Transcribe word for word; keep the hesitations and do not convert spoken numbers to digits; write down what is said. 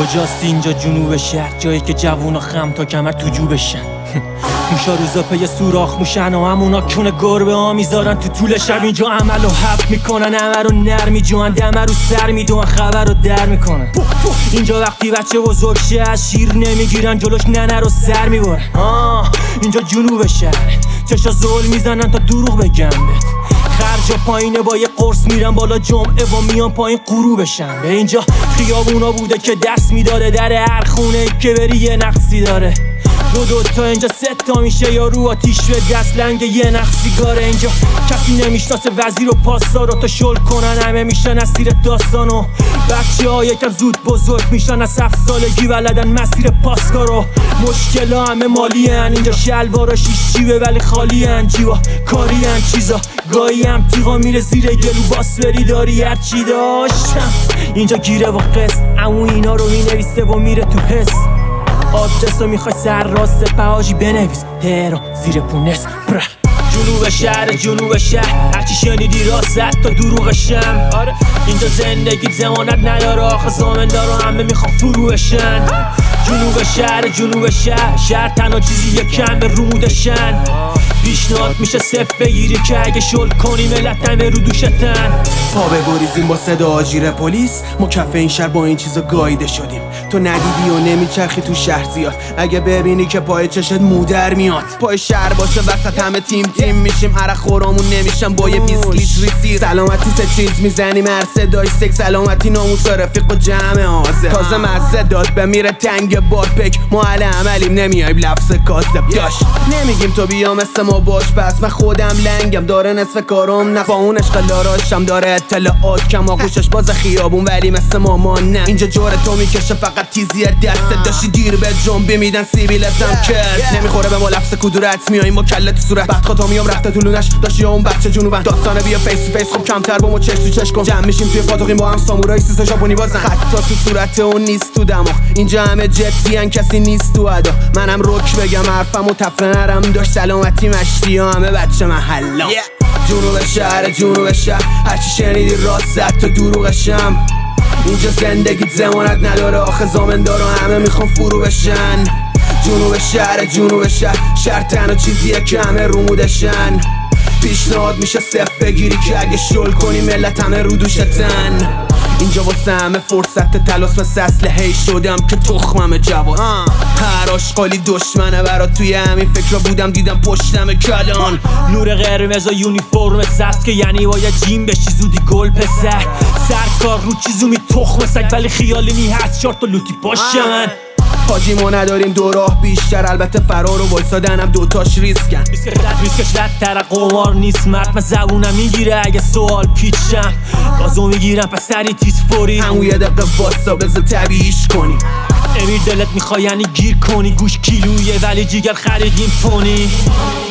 کجاست اینجا جنوب شهر، جایی که جوونا خم تا کمر تو جوبشن. موشا روزا پی سوراخ موشن و همونا کونه گربه ها میذارن تو طول شب. اینجا عمل و حف میکنن، همه رو نر میجوان، دمه رو سر میدون، خبر رو در میکنن. اینجا وقتی بچه بزرگ شه از شیر نمیگیرن، جلوش ننه رو سر میبرن. آه اینجا جنوب شهر، چشا زول میزنن تا دروغ بگم بهت. خرجا پایینه با یه قرص میرن بالا جمعه و میان پایین غروبشن. به اینجا خیابونا بوده که دست میداره، در هر خونه که بری یه نقصی داره. دو دو تا اینجا سه تا میشه، یا رو آتیش به دست لنگ یه نخ سیگاره. اینجا کسی نمیشناسه وزیر و پاسدار رو تا شل کنن، همه میشن اسیر داستانو. بچه ها یکم زود بزرگ میشن، از هفت سالگی بلدن مسیر پاسکارو. مشکل ها همه مالی هن، اینجا شلوارا شیش جیبه ولی خالی هن، جیبا کاری هن چیزا. گاهی هم تیغا میره زیر گلو، باس بری داری هرچی داشتم. اینجا گیره و قصد، امو اینا رو مینویسه و میره تو حس. آدرس رو میخوای سر راست پهاجی بنویس، تهران زیر پونس. جنوب شهر جنوب شهر، هرچی شنیدی راست تا دروغشم. آره اینجا زندگی زمانت نداره، آخه زامندارو همه میخوان فرو بشن. جنوب شهر جنوب شهر، شهر تنها چیزی کم به رمودشن. پیشنهاد میشه صفر بگیری که اگه شل کنی ملت همه رو دوشتن. پا ببریزیم با صدا آجیر پلیس، ما کف این شهر با این چیزا گاییده شدیم. تو ندیدی و نمیچرخی تو شهر زیاد، اگه ببینی که پای چشت مودر میاد. پای شهر باشه وسط همه تیم تیم میشیم، عرق خورامون نمیشم با یه بیست لیتر ریسیر. سلامتی سه چیز میزنیم هر صدای سک، سلامتی ناموس و رفیق و جمع آزه. تازه مزه داد بمیره تنگ باد پک، ما علی عملیم نمیایم لفظ کاذب داشت. نمیگیم تو بیا مثل ما باش، پس من خودم لنگم داره نصف کارم نه، با اون عشق لاراشم داره اطلاعات کم، آغوشش باز خیابون ولی مثل مامان نه. اینجا جور تو میکشه فقط تیزی دستت، داشتی دیر به جنبی میدن سیبیلتم کرد. نمیخوره به ما لفظ کدورت، میاییم با کلت تو صورت. وقت خاطا میام رفته طولونش داشتی اون بچه جنوبن. داستانه بیا فیس تو فیس، خب کمتر با ما چش تو چش کن. جمع میشیم توی پاتوقیم با هم سامورای سیسا ژاپنی بازن. خطا تو صورت اون نیست تو دماغ، اینجا همه جدیان کسی نیست تو ادا. منم روک بگم حرفمو تفره نرم داشت، سلامتی مشتی همه بچه محلا. yeah. جنوب شهر جنوب شهر، هرچی شنیدی راست تا دروغشم. اینجا زندگی زمانت نداره، آخه زامندارو همه میخوان فرو بشن. جنوب شهر جنوب شهر، شهر تنها چیزیه که همه رومودشن. پیشنهاد میشه صفر بگیری که اگه شل کنی ملت همه رو دوشتن. اینجا واسه همه فرصت تلاس مثل اسلحه‌ای شدم که تخمم جواز. هر آشغالی دشمنه برات، توی همین فکر بودم دیدم پشتم کلان. نور قرمز و یونیفرم سست که یعنی باید جیم بشی زودی گل پسر. سرکار رو چیزو می تخم سگ ولی خیالی نی هست، چار تا لوتی باشه من. حاجی ما نداریم دو راه بیشتر، البته فرار و وایسادنم دوتاش ریسکن. ریسکش رد تر قمار نیست مرد، من زبونم میگیره اگه سوال پیچم. گازو میگیرم پس سری تیز فوری، همون یه دقیقه واسا بذار طبیعیش کنی. امیر دلت میخوای یعنی گیر کنی، گوش کیلویه ولی جیگر خریدیم پونی.